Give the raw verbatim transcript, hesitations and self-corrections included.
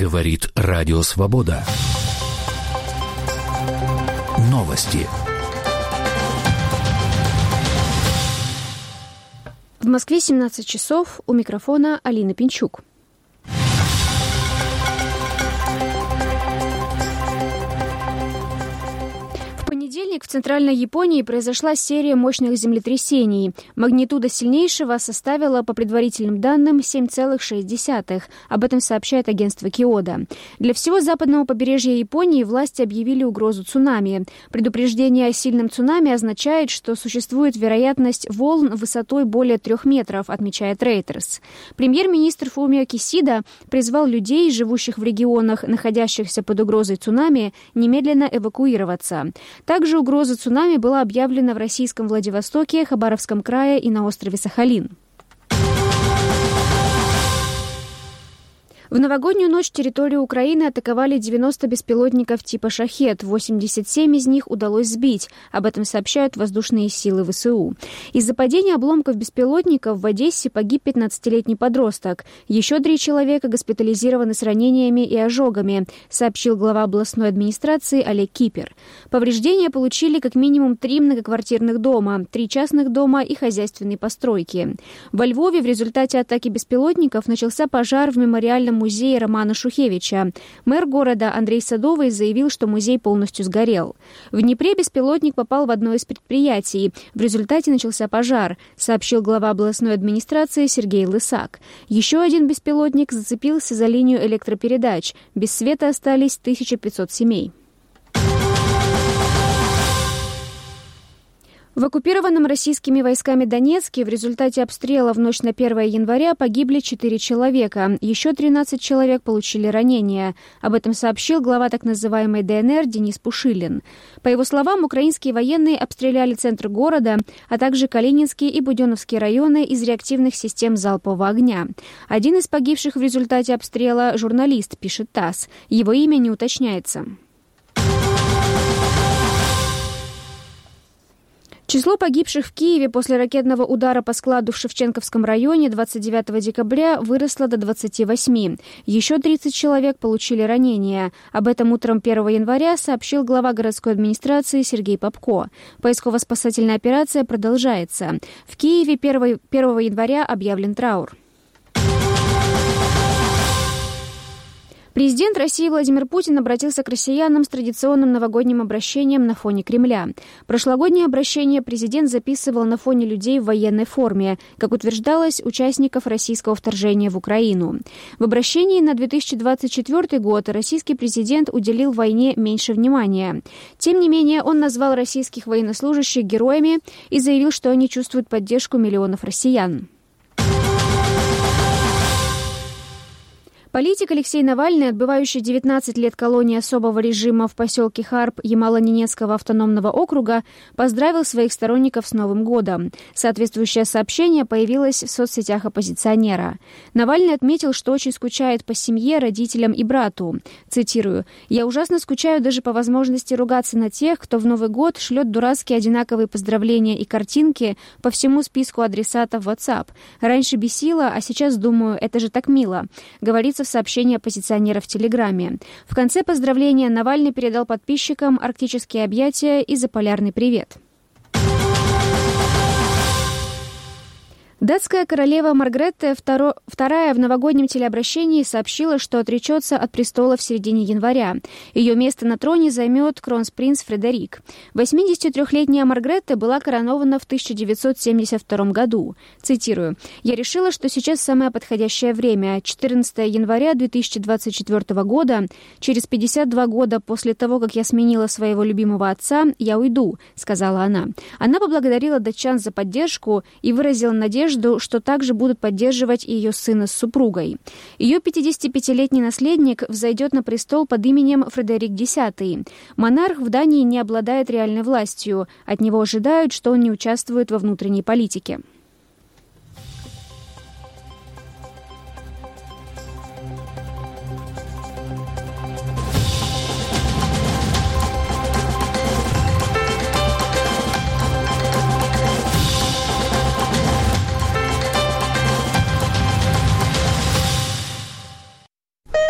Говорит Радио Свобода. Новости. В Москве семнадцать часов. У микрофона Алина Пинчук. В Центральной Японии произошла серия мощных землетрясений. Магнитуда сильнейшего составила, по предварительным данным, семь целых шесть десятых. Об этом сообщает агентство Киода. Для всего западного побережья Японии власти объявили угрозу цунами. Предупреждение о сильном цунами означает, что существует вероятность волн высотой более трех метров, отмечает Reuters. Премьер-министр Фумио Кисида призвал людей, живущих в регионах, находящихся под угрозой цунами, немедленно эвакуироваться. Также угроза цунами была объявлена в российском Владивостоке, Хабаровском крае и на острове Сахалин. В новогоднюю ночь территорию Украины атаковали девяносто беспилотников типа «Шахед». восемьдесят семь из них удалось сбить. Об этом сообщают воздушные силы ВСУ. Из-за падения обломков беспилотников в Одессе погиб пятнадцатилетний подросток. Еще три человека госпитализированы с ранениями и ожогами, сообщил глава областной администрации Олег Кипер. Повреждения получили как минимум три многоквартирных дома, три частных дома и хозяйственные постройки. Во Львове в результате атаки беспилотников начался пожар в мемориальном музее Романа Шухевича. Мэр города Андрей Садовый заявил, что музей полностью сгорел. В Днепре беспилотник попал в одно из предприятий. В результате начался пожар, сообщил глава областной администрации Сергей Лысак. Еще один беспилотник зацепился за линию электропередач. Без света остались тысяча пятьсот семей. В оккупированном российскими войсками Донецке в результате обстрела в ночь на первое января погибли четыре человека. Еще тринадцать человек получили ранения. Об этом сообщил глава так называемой ДНР Денис Пушилин. По его словам, украинские военные обстреляли центр города, а также Калининский и Буденновский районы из реактивных систем залпового огня. Один из погибших в результате обстрела – журналист, пишет ТАСС. Его имя не уточняется. Число погибших в Киеве после ракетного удара по складу в Шевченковском районе двадцать девятого декабря выросло до двадцати восьми. Еще тридцать человек получили ранения. Об этом утром первого января сообщил глава городской администрации Сергей Попко. Поисково-спасательная операция продолжается. В Киеве первого января объявлен траур. Президент России Владимир Путин обратился к россиянам с традиционным новогодним обращением на фоне Кремля. Прошлогоднее обращение президент записывал на фоне людей в военной форме, как утверждалось, участников российского вторжения в Украину. В обращении на две тысячи двадцать четвёртый год российский президент уделил войне меньше внимания. Тем не менее, он назвал российских военнослужащих героями и заявил, что они чувствуют поддержку миллионов россиян. Политик Алексей Навальный, отбывающий девятнадцать лет колонии особого режима в поселке Харп Ямало-Ненецкого автономного округа, поздравил своих сторонников с Новым годом. Соответствующее сообщение появилось в соцсетях оппозиционера. Навальный отметил, что очень скучает по семье, родителям и брату. Цитирую: «Я ужасно скучаю даже по возможности ругаться на тех, кто в Новый год шлет дурацкие одинаковые поздравления и картинки по всему списку адресатов в WhatsApp. Раньше бесило, а сейчас думаю, это же так мило», говорится в сообщении оппозиционера в Телеграме. В конце поздравления Навальный передал подписчикам арктические объятия и заполярный привет. Датская королева Маргретте, второ, вторая в новогоднем телеобращении, сообщила, что отречется от престола в середине января. Ее место на троне займет кронпринц Фредерик. восьмидесятитрёхлетняя Маргретте была коронована в тысяча девятьсот семьдесят втором году. Цитирую: «Я решила, что сейчас самое подходящее время. четырнадцатого января две тысячи двадцать четвёртого года, через пятьдесят два года после того, как я сменила своего любимого отца, я уйду», — сказала она. Она поблагодарила датчан за поддержку и выразила надежду, что также будут поддерживать ее сына с супругой. Ее пятидесятипятилетний наследник взойдет на престол под именем Фредерик Десятый. Монарх в Дании не обладает реальной властью. От него ожидают, что он не участвует во внутренней политике.